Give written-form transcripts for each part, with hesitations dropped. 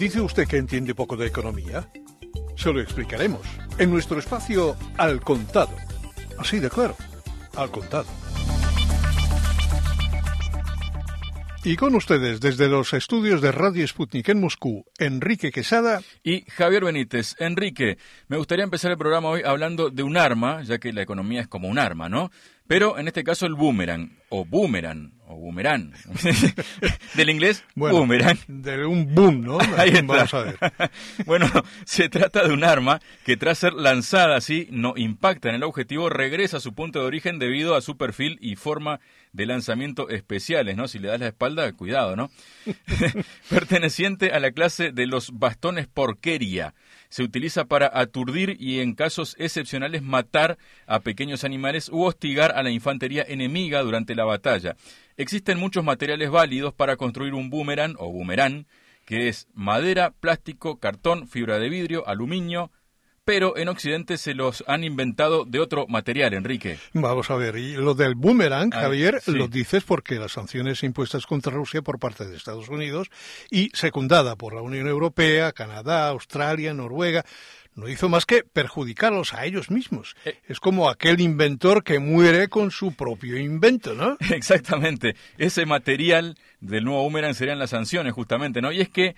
¿Dice usted que entiende poco de economía? Se lo explicaremos en nuestro espacio Al Contado. Así de claro, Al Contado. Y con ustedes, desde los estudios de Radio Sputnik en Moscú, Enrique Quesada y Javier Benítez. Enrique, me gustaría empezar el programa hoy hablando de un arma, ya que la economía es como un arma, ¿no? Pero en este caso el boomerang, o boomerang. Del inglés, bueno, boomerang. De un boom, ¿no? Ahí está. Vamos a ver. Bueno, se trata de un arma que tras ser lanzada así, no impacta en el objetivo, regresa a su punto de origen debido a su perfil y forma de lanzamiento especiales, ¿no? Si le das la espalda, cuidado, ¿no? Perteneciente a la clase de los bastones porquería. Se utiliza para aturdir y en casos excepcionales matar a pequeños animales u hostigar a la infantería enemiga durante la batalla. Existen muchos materiales válidos para construir un boomerang o boomerang, que es madera, plástico, cartón, fibra de vidrio, aluminio, pero en Occidente se los han inventado de otro material, Enrique. Vamos a ver, y lo del boomerang, Javier, sí. Lo dices porque las sanciones impuestas contra Rusia por parte de Estados Unidos y secundada por la Unión Europea, Canadá, Australia, Noruega, no hizo más que perjudicarlos a ellos mismos. Es como aquel inventor que muere con su propio invento, ¿no? Exactamente. Ese material del nuevo boomerang serían las sanciones, justamente, ¿no? Y es que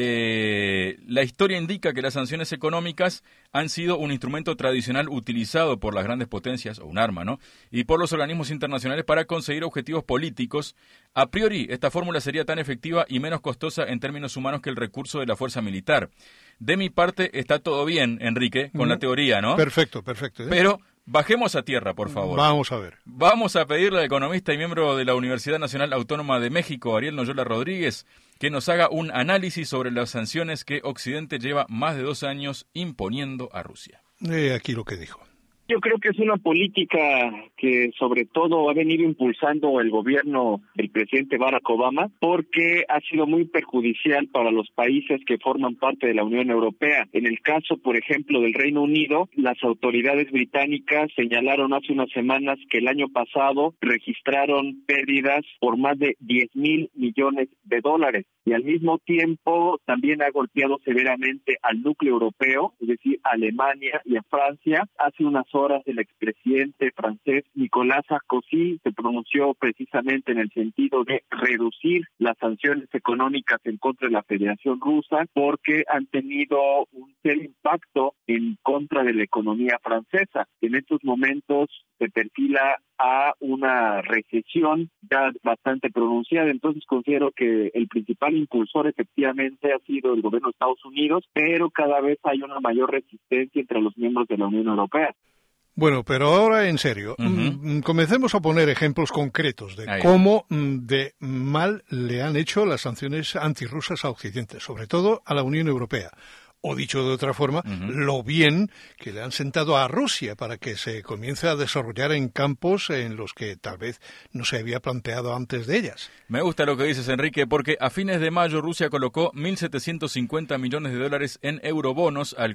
la historia indica que las sanciones económicas han sido un instrumento tradicional utilizado por las grandes potencias, o un arma, ¿no? Y por los organismos internacionales para conseguir objetivos políticos. A priori, esta fórmula sería tan efectiva y menos costosa en términos humanos que el recurso de la fuerza militar. De mi parte, está todo bien, Enrique, con la teoría, ¿no? Perfecto. Pero bajemos a tierra, por favor. Vamos a ver. Vamos a pedirle al economista y miembro de la Universidad Nacional Autónoma de México, Ariel Noyola Rodríguez, que nos haga un análisis sobre las sanciones que Occidente lleva más de 2 años imponiendo a Rusia. Aquí lo que dijo. Yo creo que es una política que sobre todo ha venido impulsando el gobierno del presidente Barack Obama porque ha sido muy perjudicial para los países que forman parte de la Unión Europea. En el caso, por ejemplo, del Reino Unido, las autoridades británicas señalaron hace unas semanas que el año pasado registraron pérdidas por más de 10,000 millones de dólares. Y al mismo tiempo también ha golpeado severamente al núcleo europeo, es decir, a Alemania y a Francia. Hace unas horas el expresidente francés Nicolas Sarkozy se pronunció precisamente en el sentido de reducir las sanciones económicas en contra de la Federación Rusa porque han tenido un serio impacto en contra de la economía francesa. En estos momentos se perfila a una recesión ya bastante pronunciada, entonces considero que el principal impulsor efectivamente ha sido el gobierno de Estados Unidos, pero cada vez hay una mayor resistencia entre los miembros de la Unión Europea. Bueno, pero ahora en serio, comencemos a poner ejemplos concretos de cómo de mal le han hecho las sanciones antirrusas a Occidente, sobre todo a la Unión Europea. O dicho de otra forma, lo bien que le han sentado a Rusia para que se comience a desarrollar en campos en los que tal vez no se había planteado antes de ellas. Me gusta lo que dices, Enrique, porque a fines de mayo Rusia colocó 1.750 millones de dólares en eurobonos al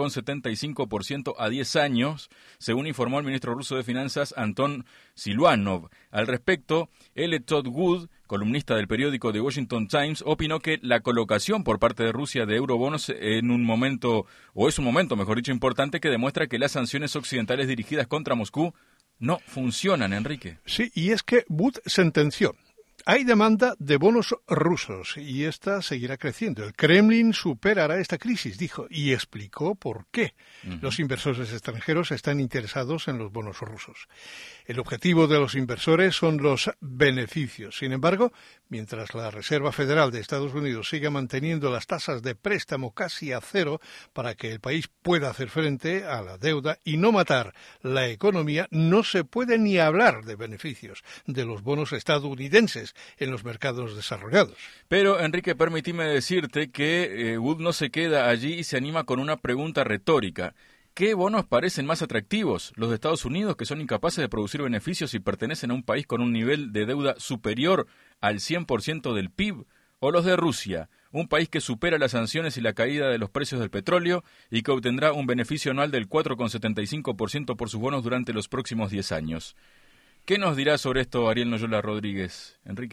4,75% a 10 años, según informó el ministro ruso de Finanzas Anton Siluanov. Al respecto, L. Todd Wood, columnista del periódico The Washington Times, opinó que la colocación por parte de Rusia de eurobonos es un momento, mejor dicho, importante que demuestra que las sanciones occidentales dirigidas contra Moscú no funcionan, Enrique. Sí, y es que Wood sentenció. Hay demanda de bonos rusos y esta seguirá creciendo. El Kremlin superará esta crisis, dijo, y explicó por qué los inversores extranjeros están interesados en los bonos rusos. El objetivo de los inversores son los beneficios. Sin embargo, mientras la Reserva Federal de Estados Unidos siga manteniendo las tasas de préstamo casi a cero para que el país pueda hacer frente a la deuda y no matar la economía, no se puede ni hablar de beneficios de los bonos estadounidenses en los mercados desarrollados. Pero, Enrique, permíteme decirte que Wood no se queda allí y se anima con una pregunta retórica. ¿Qué bonos parecen más atractivos? ¿Los de Estados Unidos, que son incapaces de producir beneficios y pertenecen a un país con un nivel de deuda superior al 100% del PIB? ¿O los de Rusia, un país que supera las sanciones y la caída de los precios del petróleo y que obtendrá un beneficio anual del 4,75% por sus bonos durante los próximos 10 años? ¿Qué nos dirá sobre esto Ariel Noyola Rodríguez, Enrique?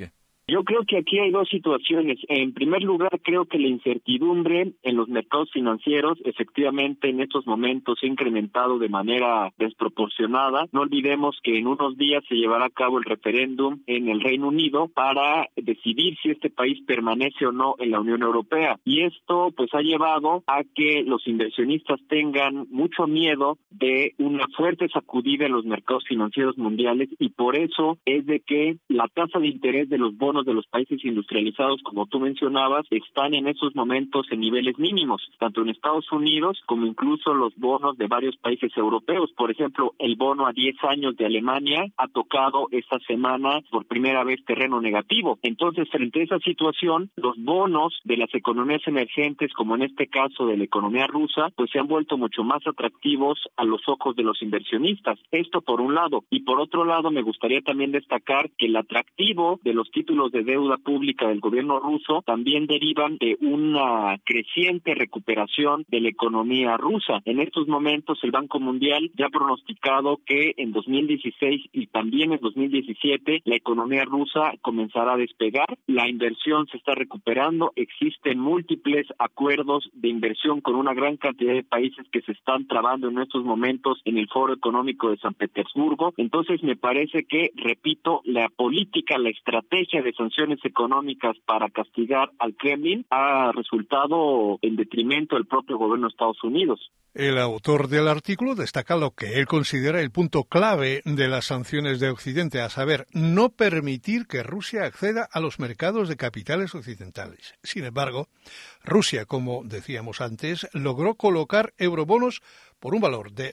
Yo creo que aquí hay dos situaciones. En primer lugar, creo que la incertidumbre en los mercados financieros efectivamente en estos momentos se ha incrementado de manera desproporcionada. No olvidemos que en unos días se llevará a cabo el referéndum en el Reino Unido para decidir si este país permanece o no en la Unión Europea. Y esto pues ha llevado a que los inversionistas tengan mucho miedo de una fuerte sacudida en los mercados financieros mundiales, y por eso es de que la tasa de interés de los bonos de los países industrializados, como tú mencionabas, están en esos momentos en niveles mínimos, tanto en Estados Unidos como incluso los bonos de varios países europeos. Por ejemplo, el bono a 10 años de Alemania ha tocado esta semana por primera vez terreno negativo. Entonces, frente a esa situación, los bonos de las economías emergentes, como en este caso de la economía rusa, pues se han vuelto mucho más atractivos a los ojos de los inversionistas. Esto por un lado. Y por otro lado, me gustaría también destacar que el atractivo de los títulos de deuda pública del gobierno ruso también derivan de una creciente recuperación de la economía rusa. En estos momentos el Banco Mundial ya ha pronosticado que en 2016 y también en 2017 la economía rusa comenzará a despegar, la inversión se está recuperando, existen múltiples acuerdos de inversión con una gran cantidad de países que se están trabando en estos momentos en el Foro Económico de San Petersburgo. Entonces me parece que, repito, la política, la estrategia de sanciones económicas para castigar al Kremlin ha resultado en detrimento del propio gobierno de Estados Unidos. El autor del artículo destaca lo que él considera el punto clave de las sanciones de Occidente, a saber, no permitir que Rusia acceda a los mercados de capitales occidentales. Sin embargo, Rusia, como decíamos antes, logró colocar eurobonos por un valor de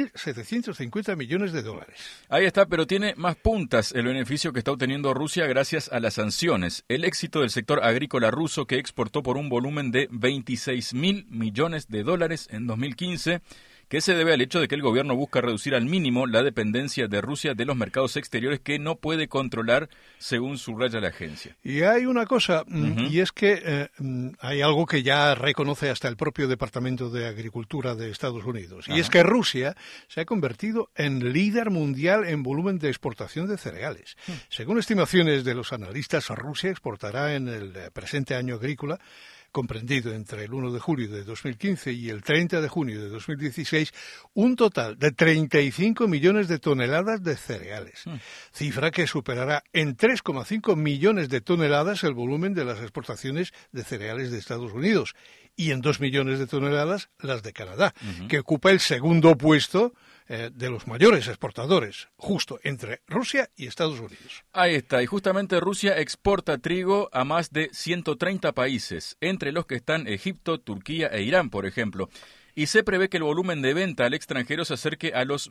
1.750 millones de dólares. Ahí está, pero tiene más puntas el beneficio que está obteniendo Rusia gracias a las sanciones. El éxito del sector agrícola ruso, que exportó por un volumen de 26.000 millones de dólares en 2015, que se debe al hecho de que el gobierno busca reducir al mínimo la dependencia de Rusia de los mercados exteriores que no puede controlar, según subraya la agencia. Y hay una cosa, y es que hay algo que ya reconoce hasta el propio Departamento de Agricultura de Estados Unidos, y es que Rusia se ha convertido en líder mundial en volumen de exportación de cereales. Según estimaciones de los analistas, Rusia exportará en el presente año agrícola, comprendido entre el 1 de julio de 2015 y el 30 de junio de 2016, un total de 35 millones de toneladas de cereales, cifra que superará en 3,5 millones de toneladas el volumen de las exportaciones de cereales de Estados Unidos y en 2 millones de toneladas las de Canadá, que ocupa el segundo puesto de los mayores exportadores, justo entre Rusia y Estados Unidos. Ahí está, y justamente Rusia exporta trigo a más de 130 países, entre los que están Egipto, Turquía e Irán, por ejemplo. Y se prevé que el volumen de venta al extranjero se acerque a los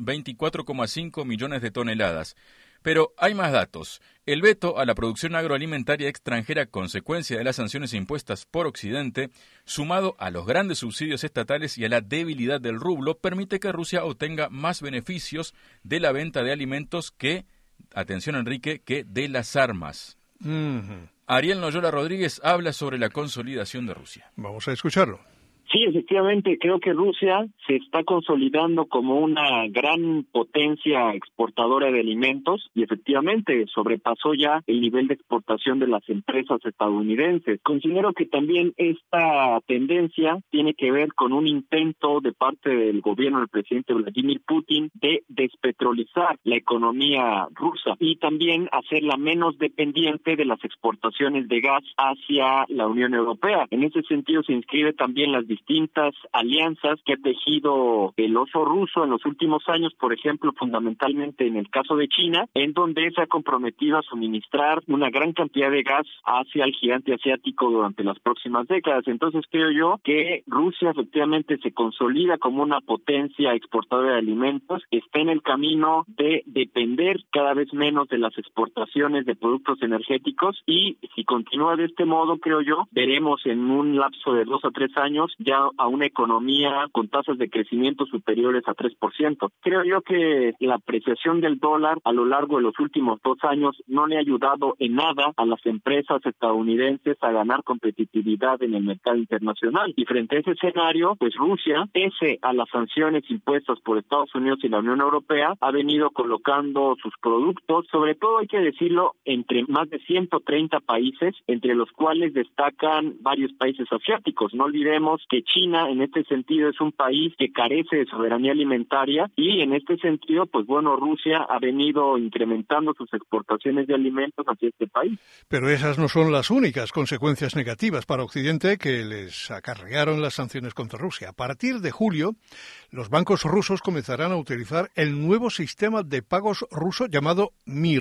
24,5 millones de toneladas. Pero hay más datos. El veto a la producción agroalimentaria extranjera, consecuencia de las sanciones impuestas por Occidente, sumado a los grandes subsidios estatales y a la debilidad del rublo, permite que Rusia obtenga más beneficios de la venta de alimentos que, atención Enrique, que de las armas. Ariel Noyola Rodríguez habla sobre la consolidación de Rusia. Vamos a escucharlo. Sí, efectivamente, creo que Rusia se está consolidando como una gran potencia exportadora de alimentos y efectivamente sobrepasó ya el nivel de exportación de las empresas estadounidenses. Considero que también esta tendencia tiene que ver con un intento de parte del gobierno del presidente Vladimir Putin de despetrolizar la economía rusa y también hacerla menos dependiente de las exportaciones de gas hacia la Unión Europea. En ese sentido se inscribe también las distintas alianzas que ha tejido el oso ruso en los últimos años, por ejemplo, fundamentalmente en el caso de China, en donde se ha comprometido a suministrar una gran cantidad de gas hacia el gigante asiático durante las próximas décadas. Entonces creo yo que Rusia efectivamente se consolida como una potencia exportadora de alimentos, está en el camino de depender cada vez menos de las exportaciones de productos energéticos y si continúa de este modo, creo yo, veremos en un lapso de 2 a 3 años ya a una economía con tasas de crecimiento superiores a 3%. Creo yo que la apreciación del dólar a lo largo de los últimos 2 años no le ha ayudado en nada a las empresas estadounidenses a ganar competitividad en el mercado internacional. Y frente a ese escenario, pues Rusia, pese a las sanciones impuestas por Estados Unidos y la Unión Europea, ha venido colocando sus productos, sobre todo hay que decirlo, entre más de 130 países, entre los cuales destacan varios países asiáticos. No olvidemos que China en este sentido es un país que carece de soberanía alimentaria y en este sentido, pues bueno, Rusia ha venido incrementando sus exportaciones de alimentos hacia este país. Pero esas no son las únicas consecuencias negativas para Occidente que les acarrearon las sanciones contra Rusia. A partir de julio, los bancos rusos comenzarán a utilizar el nuevo sistema de pagos ruso llamado MIR.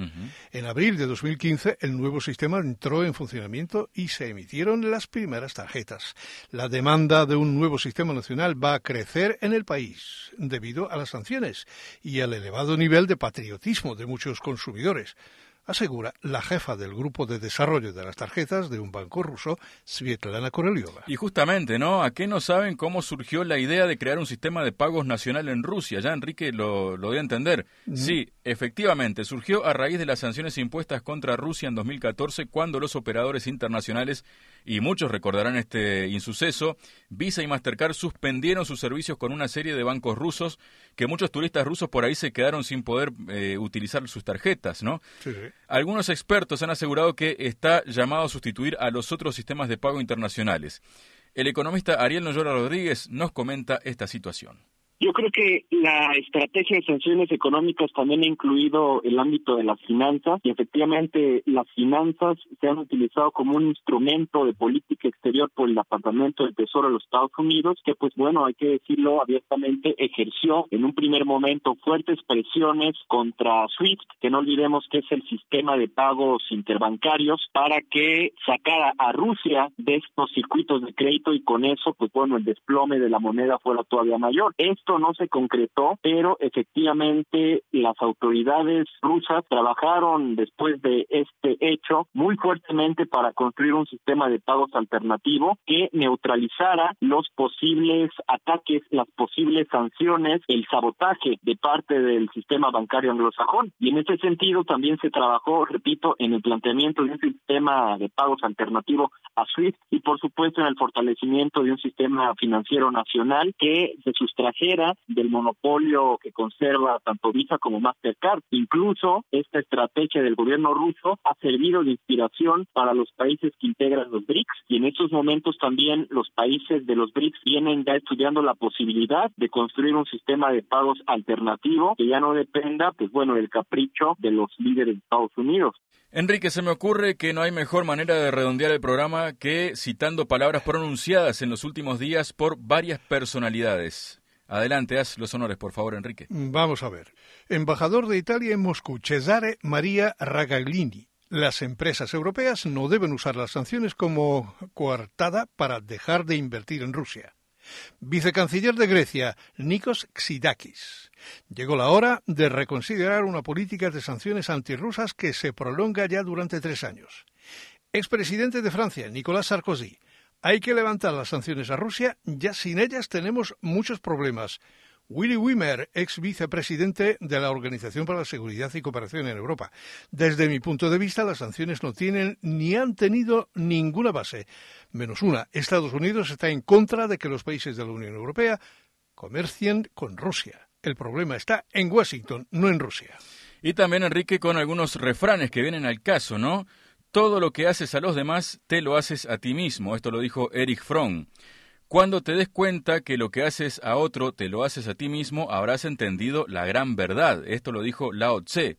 En abril de 2015, el nuevo sistema entró en funcionamiento y se emitieron las primeras tarjetas. La demanda de un nuevo sistema nacional va a crecer en el país debido a las sanciones y al elevado nivel de patriotismo de muchos consumidores, asegura la jefa del grupo de desarrollo de las tarjetas de un banco ruso, Svetlana Koroliova. Y justamente, ¿no? ¿A qué no saben cómo surgió la idea de crear un sistema de pagos nacional en Rusia? Ya Enrique lo dio a entender. Sí, efectivamente, surgió a raíz de las sanciones impuestas contra Rusia en 2014, cuando los operadores internacionales, y muchos recordarán este insuceso, Visa y Mastercard suspendieron sus servicios con una serie de bancos rusos, que muchos turistas rusos por ahí se quedaron sin poder utilizar sus tarjetas, ¿no? Sí. Algunos expertos han asegurado que está llamado a sustituir a los otros sistemas de pago internacionales. El economista Ariel Noyola Rodríguez nos comenta esta situación. Yo creo que la estrategia de sanciones económicas también ha incluido el ámbito de las finanzas y efectivamente las finanzas se han utilizado como un instrumento de política exterior por el Departamento del Tesoro de los Estados Unidos que pues bueno, hay que decirlo abiertamente, ejerció en un primer momento fuertes presiones contra SWIFT, que no olvidemos que es el sistema de pagos interbancarios, para que sacara a Rusia de estos circuitos de crédito y con eso pues bueno, el desplome de la moneda fuera todavía mayor. Esto no se concretó, pero efectivamente las autoridades rusas trabajaron después de este hecho muy fuertemente para construir un sistema de pagos alternativo que neutralizara los posibles ataques, las posibles sanciones, el sabotaje de parte del sistema bancario anglosajón. Y en este sentido también se trabajó, repito, en el planteamiento de un sistema de pagos alternativo a SWIFT y por supuesto en el fortalecimiento de un sistema financiero nacional que se sustrajera del monopolio que conserva tanto Visa como Mastercard. Incluso esta estrategia del gobierno ruso ha servido de inspiración para los países que integran los BRICS y en estos momentos también los países de los BRICS vienen ya estudiando la posibilidad de construir un sistema de pagos alternativo que ya no dependa, pues bueno, del capricho de los líderes de Estados Unidos. Enrique, se me ocurre que no hay mejor manera de redondear el programa que citando palabras pronunciadas en los últimos días por varias personalidades. Adelante, haz los honores, por favor, Enrique. Vamos a ver. Embajador de Italia en Moscú, Cesare Maria Ragaglini. Las empresas europeas no deben usar las sanciones como coartada para dejar de invertir en Rusia. Vicecanciller de Grecia, Nikos Xydakis. Llegó la hora de reconsiderar una política de sanciones antirrusas que se prolonga ya durante 3 años. Expresidente de Francia, Nicolas Sarkozy. Hay que levantar las sanciones a Rusia, ya sin ellas tenemos muchos problemas. Willy Wimmer, ex vicepresidente de la Organización para la Seguridad y Cooperación en Europa. Desde mi punto de vista, las sanciones no tienen ni han tenido ninguna base, menos una. Estados Unidos está en contra de que los países de la Unión Europea comercien con Rusia. El problema está en Washington, no en Rusia. Y también, Enrique, con algunos refranes que vienen al caso, ¿no? Todo lo que haces a los demás, te lo haces a ti mismo. Esto lo dijo Erich Fromm. Cuando te des cuenta que lo que haces a otro te lo haces a ti mismo, habrás entendido la gran verdad. Esto lo dijo Lao Tse.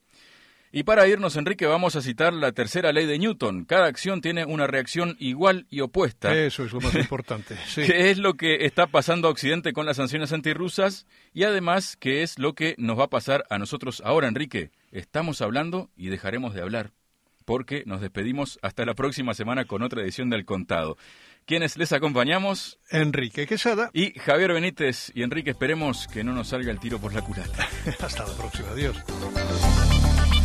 Y para irnos, Enrique, vamos a citar la tercera ley de Newton. Cada acción tiene una reacción igual y opuesta. Eso es lo más importante. Sí. Que es lo que está pasando a Occidente con las sanciones antirrusas y además que es lo que nos va a pasar a nosotros ahora, Enrique. Estamos hablando y dejaremos de hablar, porque nos despedimos hasta la próxima semana con otra edición del Contado. Quienes les acompañamos, Enrique Quesada y Javier Benítez. Y Enrique, esperemos que no nos salga el tiro por la culata. Hasta la próxima, adiós.